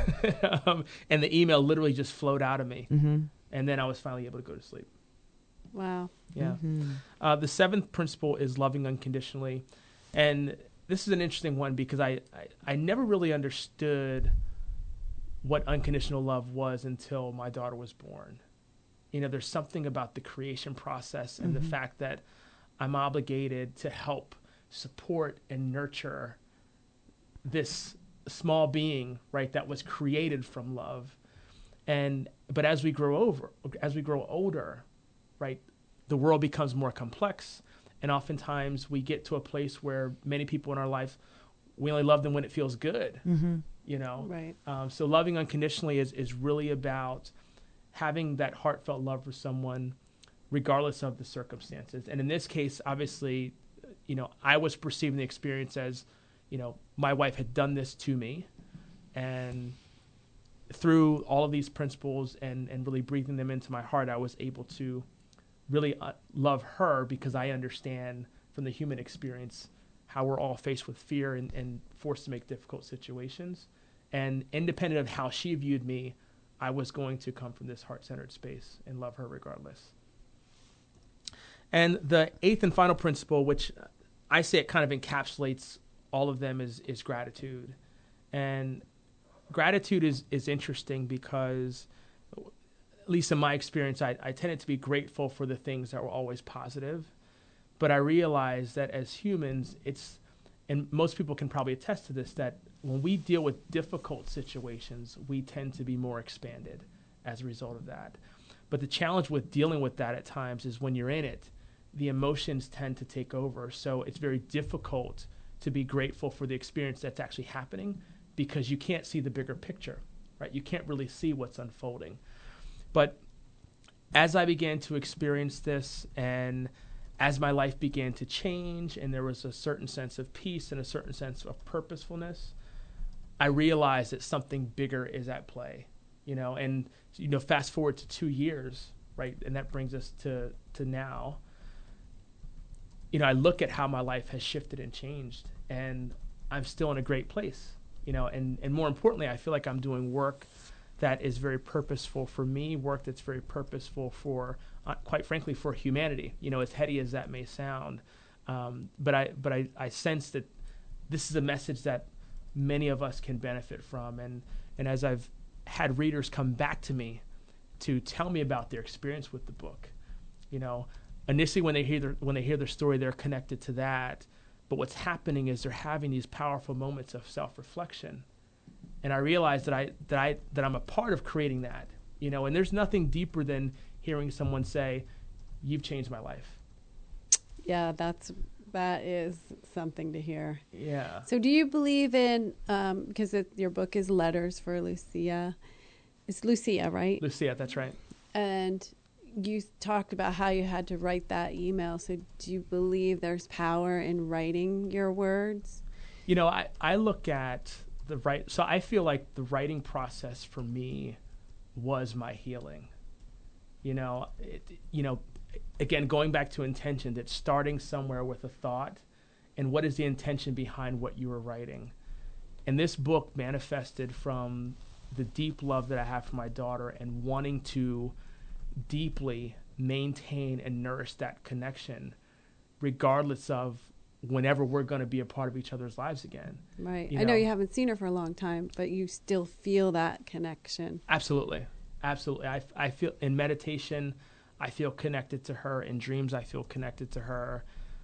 And the email literally just flowed out of me. Mm-hmm. And then I was finally able to go to sleep. Wow. Yeah. Mm-hmm. The seventh principle is loving unconditionally. And this is an interesting one because I never really understood what unconditional love was until my daughter was born. There's something about the creation process and mm-hmm. the fact that I'm obligated to help support and nurture this small being, right, that was created from love. But as we grow older, right, the world becomes more complex, and oftentimes we get to a place where many people in our life, we only love them when it feels good. Mm-hmm. You know, right? So loving unconditionally is really about having that heartfelt love for someone, regardless of the circumstances. And in this case, obviously, you know, I was perceiving the experience as, you know, my wife had done this to me, and through all of these principles and really breathing them into my heart, I was able to really love her, because I understand from the human experience how we're all faced with fear and forced to make difficult situations. And independent of how she viewed me, I was going to come from this heart-centered space and love her regardless. And the eighth and final principle, which I say it kind of encapsulates all of them, is gratitude. And gratitude is interesting because, at least in my experience, I tended to be grateful for the things that were always positive. But I realized that as humans, and most people can probably attest to this, that when we deal with difficult situations, we tend to be more expanded as a result of that. But the challenge with dealing with that at times is when you're in it, the emotions tend to take over. So it's very difficult to be grateful for the experience that's actually happening, because you can't see the bigger picture, right? You can't really see what's unfolding. But as I began to experience this, and as my life began to change, and there was a certain sense of peace and a certain sense of purposefulness, I realized that something bigger is at play, you know. And, you know, fast forward to 2 years, right? And that brings us to now. You know, I look at how my life has shifted and changed, and I'm still in a great place, you know, and more importantly, I feel like I'm doing work that is very purposeful for me, work that's very purposeful for, quite frankly, for humanity, you know, as heady as that may sound. But I sense that this is a message that many of us can benefit from. And as I've had readers come back to me to tell me about their experience with the book, you know, initially when they hear their story, they're connected to that. But what's happening is they're having these powerful moments of self-reflection. And I realize that I'm a part of creating that, you know, and there's nothing deeper than hearing someone say, "You've changed my life." Yeah, that is something to hear. Yeah. So do you believe in, because your book is Letters for Lucia. It's Lucia, right? Lucia, that's right. And you talked about how you had to write that email. So do you believe there's power in writing your words? You know, I look at so I feel like the writing process for me was my healing. You know, again, going back to intention, that starting somewhere with a thought, and what is the intention behind what you were writing. And this book manifested from the deep love that I have for my daughter and wanting to deeply maintain and nourish that connection, regardless of whenever we're going to be a part of each other's lives again. Right. I know you haven't seen her for a long time, but you still feel that connection. Absolutely. Absolutely. I feel in meditation, I feel connected to her. In dreams, I feel connected to her.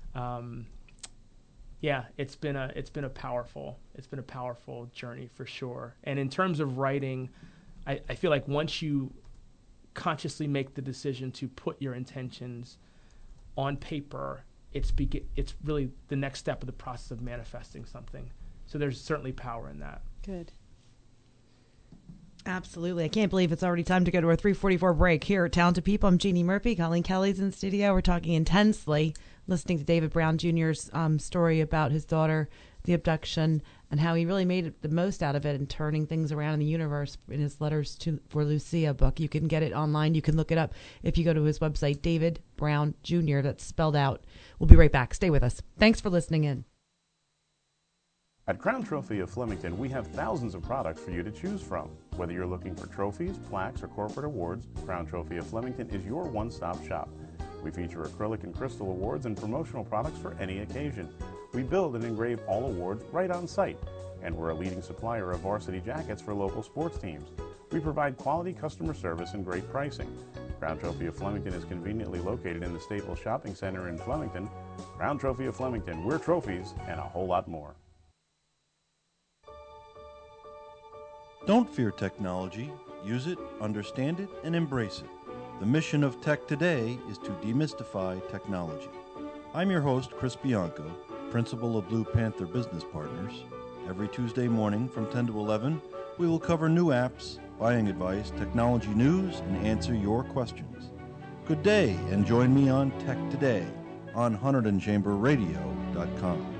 Yeah, it's been a powerful journey for sure. And in terms of writing, I feel like once you consciously make the decision to put your intentions on paper, it's really the next step of the process of manifesting something. So there's certainly power in that. Good. Absolutely. I can't believe it's already time to go to our 3:44 break here at Talented People. I'm Jeannie Murphy. Colleen Kelly's in the studio. We're talking intensely, listening to David Brown Jr.'s story about his daughter, the abduction, and how he really made the most out of it and turning things around in the universe in his Letters for Lucia book. You can get it online. You can look it up if you go to his website, David Brown Jr., that's spelled out. We'll be right back. Stay with us. Thanks for listening in. At Crown Trophy of Flemington, we have thousands of products for you to choose from. Whether you're looking for trophies, plaques, or corporate awards, Crown Trophy of Flemington is your one-stop shop. We feature acrylic and crystal awards and promotional products for any occasion. We build and engrave all awards right on site, and we're a leading supplier of varsity jackets for local sports teams. We provide quality customer service and great pricing. Crown Trophy of Flemington is conveniently located in the Staples Shopping Center in Flemington. Crown Trophy of Flemington, we're trophies and a whole lot more. Don't fear technology. Use it, understand it, and embrace it. The mission of Tech Today is to demystify technology. I'm your host, Chris Bianco, principal of Blue Panther Business Partners. Every Tuesday morning from 10 to 11, we will cover new apps, buying advice, technology news, and answer your questions. Good day, and join me on Tech Today on HunterdonChamberRadio.com.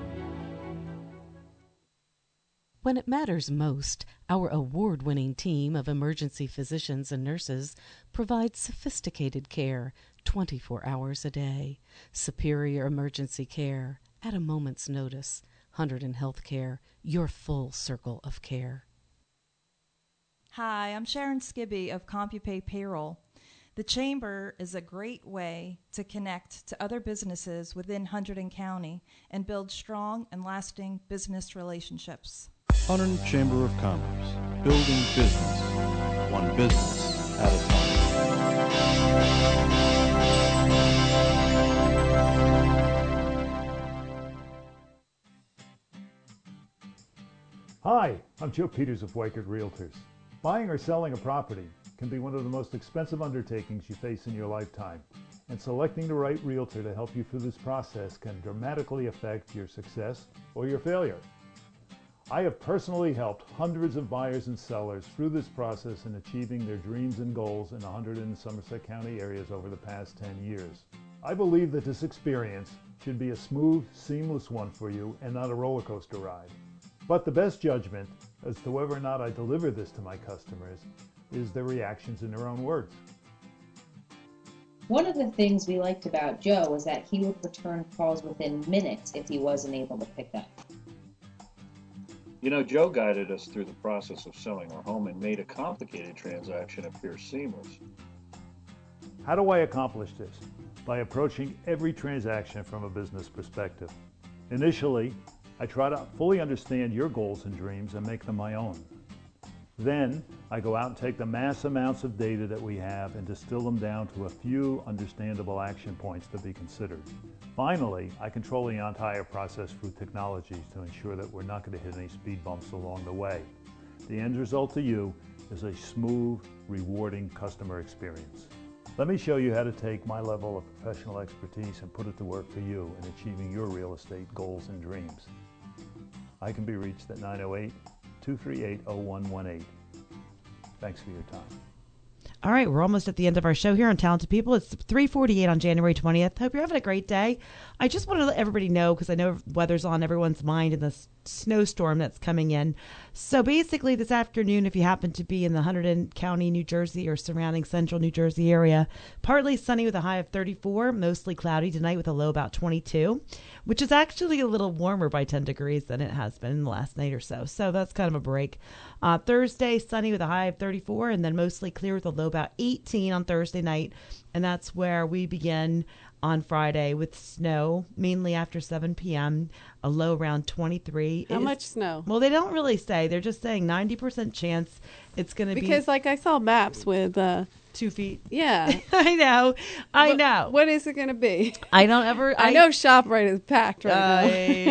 When it matters most, our award-winning team of emergency physicians and nurses provides sophisticated care 24 hours a day. Superior emergency care at a moment's notice. Hunterdon Healthcare, your full circle of care. Hi, I'm Sharon Skibby of CompuPay Payroll. The Chamber is a great way to connect to other businesses within Hunterdon County and build strong and lasting business relationships. Hunterdon Chamber of Commerce, building business, one business at a time. Hi, I'm Joe Peters of Weichert Realtors. Buying or selling a property can be one of the most expensive undertakings you face in your lifetime, and selecting the right realtor to help you through this process can dramatically affect your success or your failure. I have personally helped hundreds of buyers and sellers through this process in achieving their dreams and goals in the Hunterdon and Somerset County areas over the past 10 years. I believe that this experience should be a smooth, seamless one for you and not a roller coaster ride. But the best judgment as to whether or not I deliver this to my customers is their reactions in their own words. One of the things we liked about Joe was that he would return calls within minutes if he wasn't able to pick up. You know, Joe guided us through the process of selling our home and made a complicated transaction appear seamless. How do I accomplish this? By approaching every transaction from a business perspective. Initially, I try to fully understand your goals and dreams and make them my own. Then, I go out and take the mass amounts of data that we have and distill them down to a few understandable action points to be considered. Finally, I control the entire process through technologies to ensure that we're not going to hit any speed bumps along the way. The end result to you is a smooth, rewarding customer experience. Let me show you how to take my level of professional expertise and put it to work for you in achieving your real estate goals and dreams. I can be reached at 908-238-0118. Thanks for your time. All right, we're almost at the end of our show here on Talented People. It's 3:48 on January 20th. Hope you're having a great day. I just want to let everybody know, because I know weather's on everyone's mind in this snowstorm that's coming in. So basically this afternoon, if you happen to be in the Hunterdon County, New Jersey, or surrounding central New Jersey area, partly sunny with a high of 34, mostly cloudy tonight with a low about 22, which is actually a little warmer by 10 degrees than it has been in the last night or so. So that's kind of a break. Thursday, sunny with a high of 34, and then mostly clear with a low about 18 on Thursday night. And that's where we begin on Friday with snow, mainly after 7 p.m., a low around 23. How much snow? Well, they don't really say. They're just saying 90% chance it's going to be. Because, like, I saw maps with 2 feet. Yeah. I know. I know. What is it going to be? I don't ever. I know ShopRite is packed right now.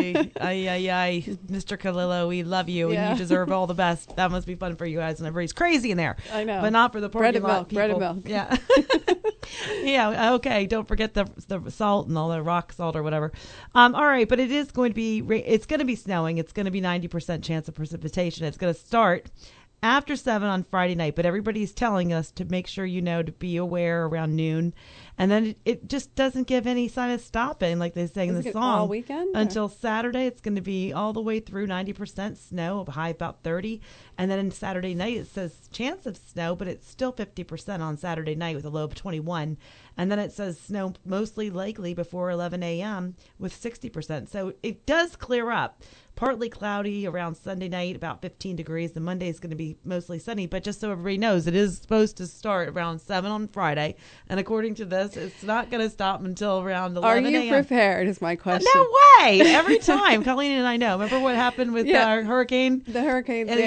Mr. Kalilo, we love you, Yeah. and you deserve all the best. That must be fun for you guys, and everybody's crazy in there. I know. But not for the parking lot people. Bread and milk. Yeah. Yeah, okay. Don't forget the salt and all the rock salt or whatever. All right, but it is going to be, it's going to be snowing. It's going to be 90% chance of precipitation. It's going to start after 7 on Friday night, but everybody's telling us to make sure you know to be aware around noon. And then it just doesn't give any sign of stopping, like they say in the song. All weekend? Until Saturday, it's going to be all the way through 90% snow, a high about 30. And then on Saturday night, it says chance of snow, but it's still 50% on Saturday night with a low of 21. And then it says snow mostly likely before 11 a.m. with 60%. So it does clear up. Partly cloudy around Sunday night, about 15 degrees. And Monday is going to be mostly sunny. But just so everybody knows, it is supposed to start around 7 on Friday. And according to this, it's not going to stop until around 11 a.m. Are you prepared is my question. No way! Every time. Colleen and I know. Remember what happened with our hurricane? The Hurricane Sandy. I said,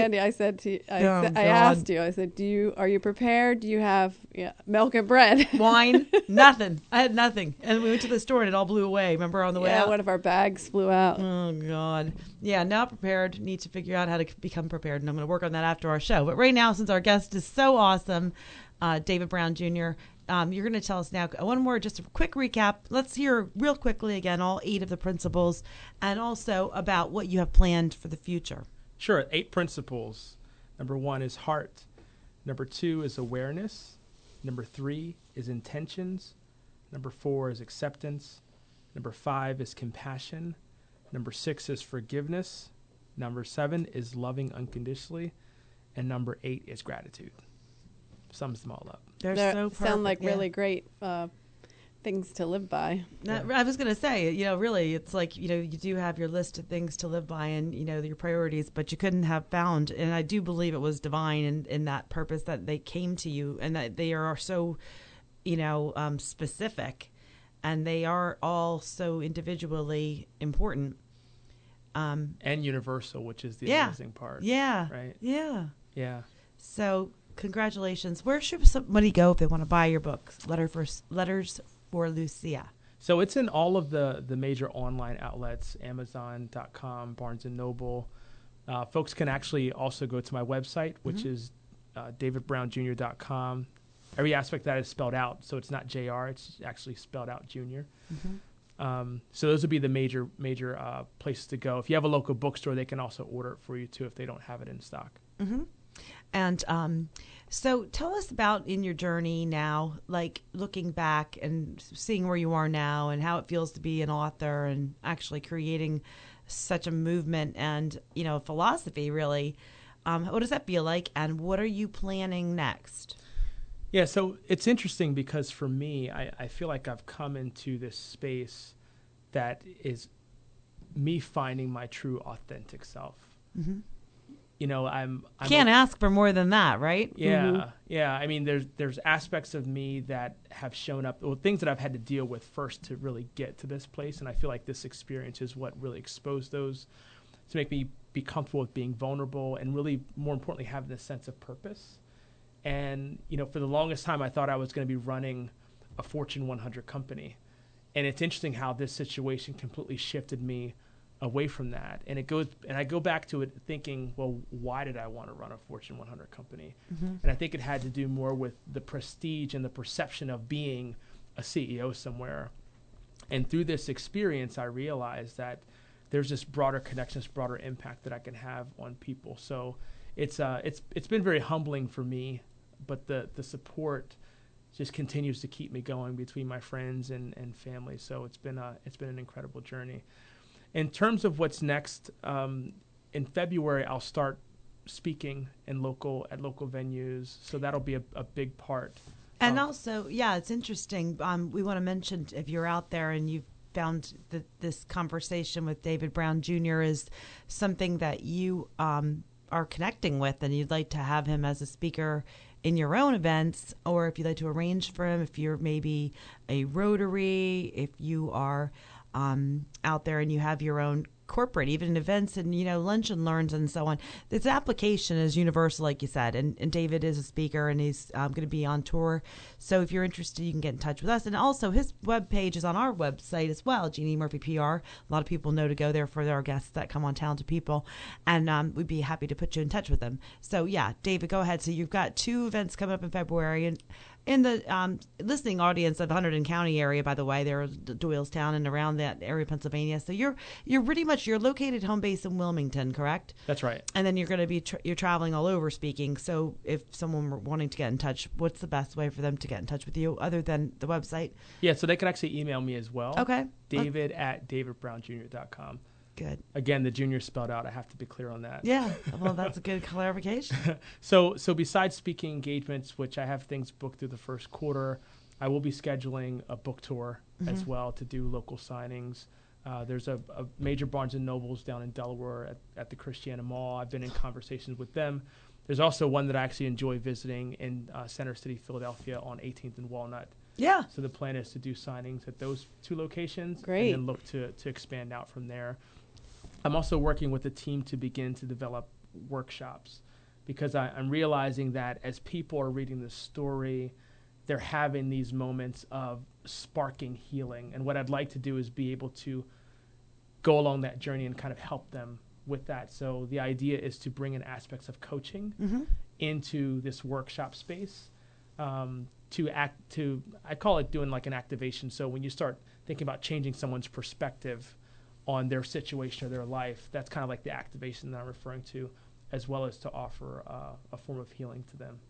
said to you, I God. asked you, I said, are you prepared? Do you have milk and bread? Wine? Nothing. I had nothing. And we went to the store and it all blew away. Remember on the way out? Yeah, one of our bags flew out. Oh, God. Yeah, now prepared. Need to figure out how to become prepared. And I'm going to work on that after our show. But right now, since our guest is so awesome, David Brown Jr., you're going to tell us now one more, just a quick recap. Let's hear real quickly again all 8 of the principles and also about what you have planned for the future. Sure. 8 principles. Number 1 is heart. Number 2 is awareness. Number 3 is intentions. Number 4 is acceptance. Number 5 is compassion. Number 6 is forgiveness. Number 7 is loving unconditionally. And number 8 is gratitude. Sums them all up. They're so perfect. Sound like really great things to live by. I was going to say, really, it's like, you do have your list of things to live by and, your priorities, but you couldn't have found, and I do believe it was divine in that purpose that they came to you and that they are so, specific, and they are all so individually important. And universal, which is the amazing part. Yeah. Right? Yeah. Yeah. So congratulations. Where should somebody go if they want to buy your book, Letters for Lucia? So it's in all of the major online outlets, Amazon.com, Barnes & Noble. Folks can actually also go to my website, which is davidbrownjr.com. Every aspect of that is spelled out, so it's not JR, it's actually spelled out Junior. So those would be the major places to go. If you have a local bookstore, they can also order it for you, too, if they don't have it in stock. And so tell us about in your journey now, like looking back and seeing where you are now and how it feels to be an author and actually creating such a movement and, philosophy, really. What does that feel like, and what are you planning next? Yeah, so it's interesting because for me, I feel like I've come into this space that is me finding my true authentic self. I'm can't ask for more than that, right? Yeah, yeah. I mean, there's aspects of me that have shown up, things that I've had to deal with first to really get to this place, and I feel like this experience is what really exposed those to make me be comfortable with being vulnerable and really, more importantly, having this sense of purpose. And for the longest time, I thought I was going to be running a Fortune 100 company, and it's interesting how this situation completely shifted me away from that. And I go back to it thinking, well, why did I want to run a Fortune 100 company? And I think it had to do more with the prestige and the perception of being a CEO somewhere. And through this experience, I realized that there's this broader connection, this broader impact that I can have on people. So it's been very humbling for me, but the support just continues to keep me going between my friends and family. So it's been an incredible journey. In terms of what's next, in February, I'll start speaking at local venues. So that'll be a big part. And also, it's interesting. We want to mention, if you're out there and you've found that this conversation with David Brown Jr. is something that you are connecting with and you'd like to have him as a speaker in your own events, or if you'd like to arrange for him, if you're maybe a Rotary, if you are out there and you have your own corporate, even events and, lunch and learns and so on. This application is universal, like you said, and David is a speaker and he's going to be on tour. So if you're interested, you can get in touch with us. And also his webpage is on our website as well, Jeannie Murphy PR. A lot of people know to go there for our guests that come on Talented People. And we'd be happy to put you in touch with them. So David, go ahead. So you've got 2 events coming up in February, and in the listening audience of Hunterdon County area, by the way, they're Doylestown and around that area, Pennsylvania. So you're pretty much, you're located home base in Wilmington, correct? That's right. And then you're going to be you're traveling all over speaking. So if someone were wanting to get in touch, what's the best way for them to get in touch with you other than the website? Yeah, so they can actually email me as well. Okay. David@davidbrownjr.com. Good. Again, the junior spelled out. I have to be clear on that. Yeah, well, that's a good clarification. So besides speaking engagements, which I have things booked through the first quarter, I will be scheduling a book tour as well to do local signings. There's a major Barnes & Nobles down in Delaware at the Christiana Mall. I've been in conversations with them. There's also one that I actually enjoy visiting in Center City, Philadelphia on 18th and Walnut. Yeah. So the plan is to do signings at those 2 locations. Great. And then look to expand out from there. I'm also working with a team to begin to develop workshops because I'm realizing that as people are reading this story, they're having these moments of sparking healing. And what I'd like to do is be able to go along that journey and kind of help them with that. So the idea is to bring in aspects of coaching into this workshop space, I call it doing like an activation. So when you start thinking about changing someone's perspective on their situation or their life, that's kind of like the activation that I'm referring to, as well as to offer a form of healing to them.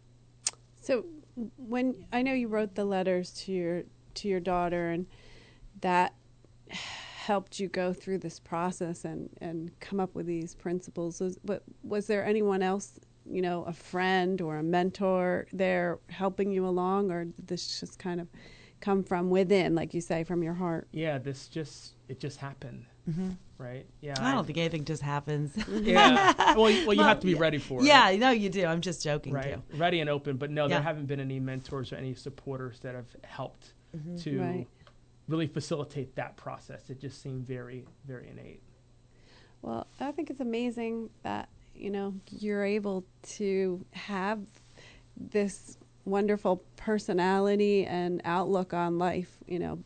So when I know you wrote the letters to your daughter, and that helped you go through this process and come up with these principles, was there anyone else, a friend or a mentor there helping you along, or did this just kind of come from within, like you say, from your heart? Yeah, it just happened. Right? Yeah. I don't think anything just happens. Yeah. Well, you have to be ready for it. Yeah, no, you do. I'm just joking, right. too. Ready and open. But no, there haven't been any mentors or any supporters that have helped to really facilitate that process. It just seemed very, very innate. Well, I think it's amazing that, you're able to have this wonderful personality and outlook on life,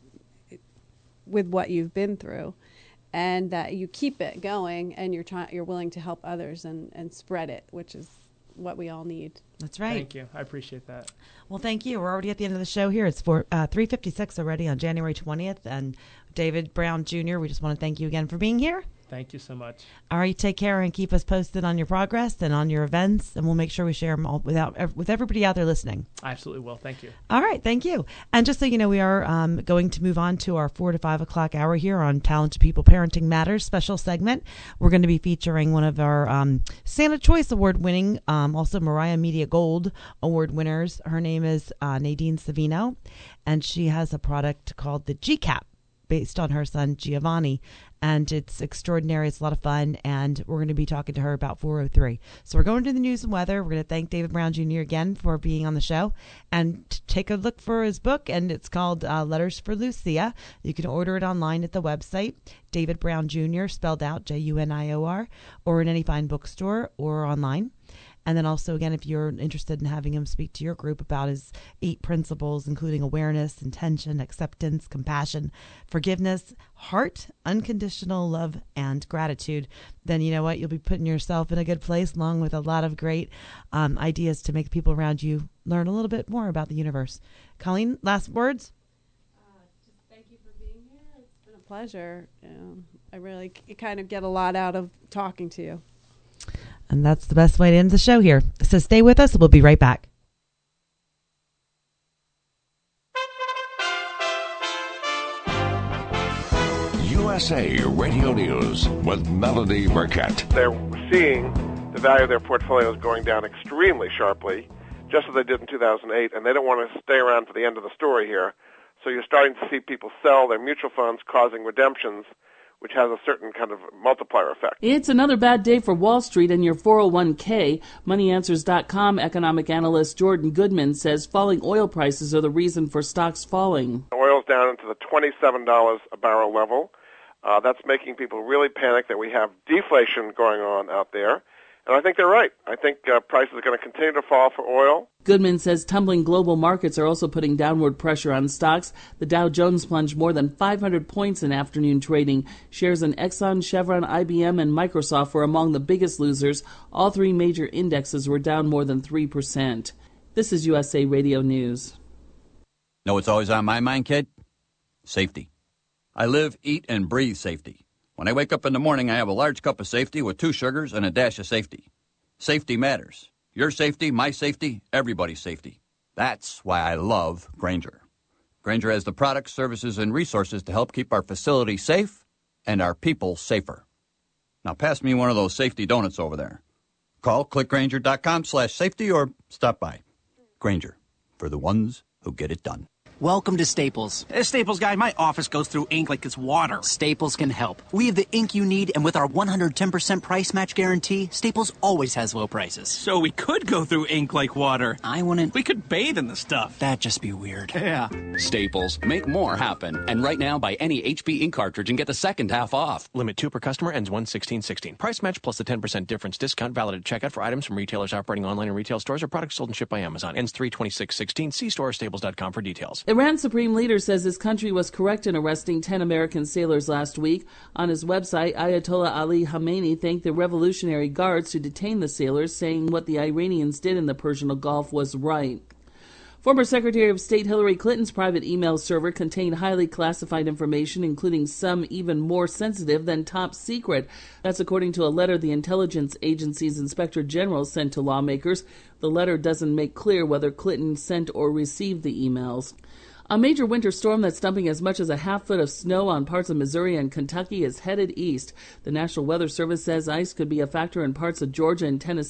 with what you've been through, and that you keep it going, and you're willing to help others and spread it, which is what we all need. That's right. Thank you. I appreciate that. Well, thank you. We're already at the end of the show here. It's 3:56 already on January 20th. And David Brown Jr., we just want to thank you again for being here. Thank you so much. All right, take care and keep us posted on your progress and on your events, and we'll make sure we share them all with everybody out there listening. I absolutely will. Thank you. All right, thank you. And just so you know, we are going to move on to our 4 to 5 o'clock hour here on Talented People Parenting Matters special segment. We're going to be featuring one of our Santa Choice Award winning, also Mariah Media Gold Award winners. Her name is Nadine Savino, and she has a product called the GCAP, based on her son Giovanni, and it's extraordinary. It's a lot of fun, and we're going to be talking to her about 4:03. So we're going to the news and weather. We're going to thank David Brown Jr. again for being on the show, and take a look for his book, and it's called Letters for Lucia. You can order it online at the website, David Brown Jr., spelled out Junior, or in any fine bookstore or online. And then also, again, if you're interested in having him speak to your group about his 8 principles, including awareness, intention, acceptance, compassion, forgiveness, heart, unconditional love, and gratitude, then you know what? You'll be putting yourself in a good place, along with a lot of great ideas to make the people around you learn a little bit more about the universe. Colleen, last words? Just thank you for being here. It's been a pleasure. I really kind of get a lot out of talking to you. And that's the best way to end the show here. So stay with us. We'll be right back. USA Radio News with Melody Burkett. They're seeing the value of their portfolios going down extremely sharply, just as they did in 2008, and they don't want to stay around for the end of the story here. So you're starting to see people sell their mutual funds, causing redemptions, which has a certain kind of multiplier effect. It's another bad day for Wall Street and your 401k. MoneyAnswers.com economic analyst Jordan Goodman says falling oil prices are the reason for stocks falling. Oil's down into the $27 a barrel level. That's making people really panic that we have deflation going on out there. And I think they're right. I think prices are going to continue to fall for oil. Goodman says tumbling global markets are also putting downward pressure on stocks. The Dow Jones plunged more than 500 points in afternoon trading. Shares in Exxon, Chevron, IBM, and Microsoft were among the biggest losers. All 3 major indexes were down more than 3%. This is USA Radio News. Know what's always on my mind, kid? Safety. I live, eat, and breathe safety. When I wake up in the morning, I have a large cup of safety with 2 sugars and a dash of safety. Safety matters. Your safety, my safety, everybody's safety. That's why I love Grainger. Grainger has the products, services, and resources to help keep our facility safe and our people safer. Now pass me one of those safety donuts over there. Call clickgrainger.com/safety or stop by. Grainger, for the ones who get it done. Welcome to Staples. Staples guy, my office goes through ink like it's water. Staples can help. We have the ink you need, and with our 110% price match guarantee, Staples always has low prices. So we could go through ink like water. I wouldn't. We could bathe in the stuff. That'd just be weird. Yeah. Staples. Make more happen. And right now, buy any HP ink cartridge and get the second half off. Limit 2 per customer, ends 1/16/16. Price match plus the 10% difference discount valid at checkout for items from retailers operating online and retail stores or products sold and shipped by Amazon. Ends 3/26/16. See store or staples.com for details. Iran's supreme leader says his country was correct in arresting 10 American sailors last week. On his website, Ayatollah Ali Khamenei thanked the Revolutionary Guards to detain the sailors, saying what the Iranians did in the Persian Gulf was right. Former Secretary of State Hillary Clinton's private email server contained highly classified information, including some even more sensitive than top secret. That's according to a letter the intelligence agency's inspector general sent to lawmakers. The letter doesn't make clear whether Clinton sent or received the emails. A major winter storm that's dumping as much as a half foot of snow on parts of Missouri and Kentucky is headed east. The National Weather Service says ice could be a factor in parts of Georgia and Tennessee